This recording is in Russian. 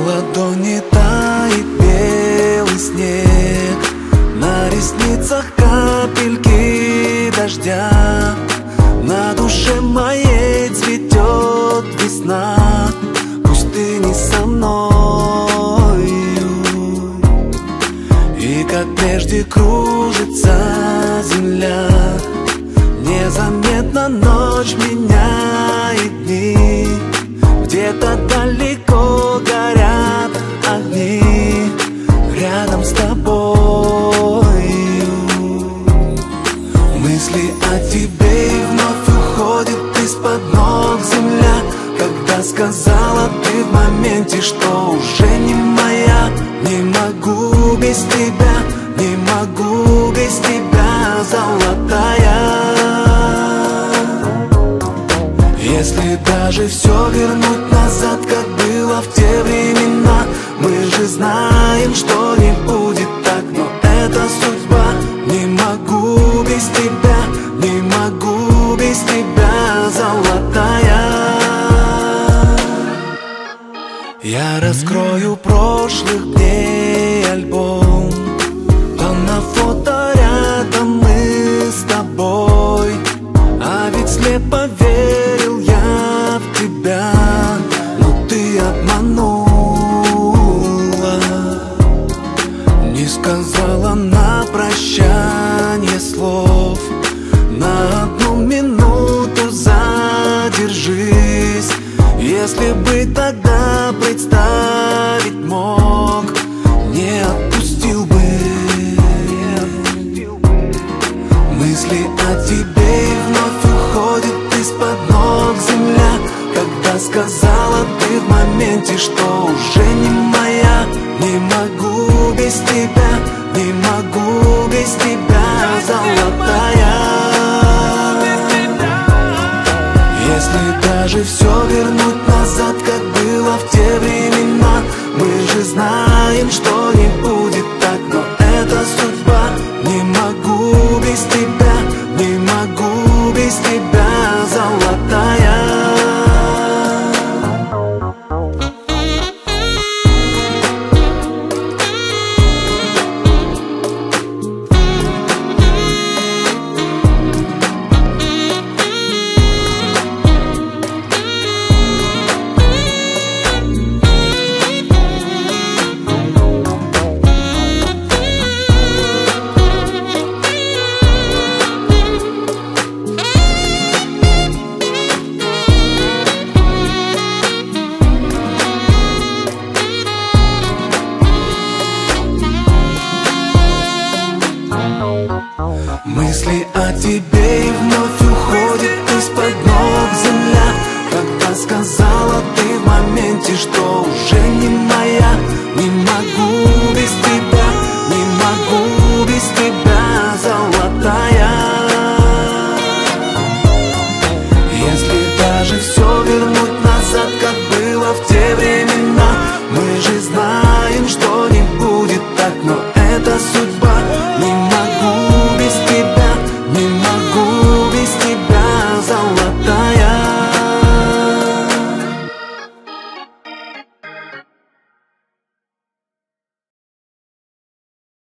ладони тает белый снег, на ресницах капельки дождя, на душе моей цветет весна. Пусть ты не со мною, и как прежде кружится земля, незаметно ночь меняет дни. Где-то далеко горят огни рядом с тобою. Мысли о тебе и вновь уходит из-под ног земля, когда сказала ты в моменте, что уже не моя. Не могу без тебя, не могу без тебя, золотая. Если даже все вернуть назад, как было в те времена, мы же знаем, что не будет так, но это судьба. Не могу без тебя, не могу без тебя, золотая. Я раскрою прошлых дней альбом, там на фото рядом мы с тобой. А ведь слепо верил я в тебя, но ты обманула, не сказала на прощанье слов. На одну минуту задержись, если бы тогда представить мог, не отпустил бы. Мысли о тебе и вновь уходит из-под ног земля, когда сказала ты в моменте, что уже не моя. Не могу без тебя, не могу без тебя, золотая. Если даже все вернуть назад, как было в те времена, мы же знаем, что не будет так, но это судьба. Не могу без тебя, не могу без тебя, золотая. Мысли о тебе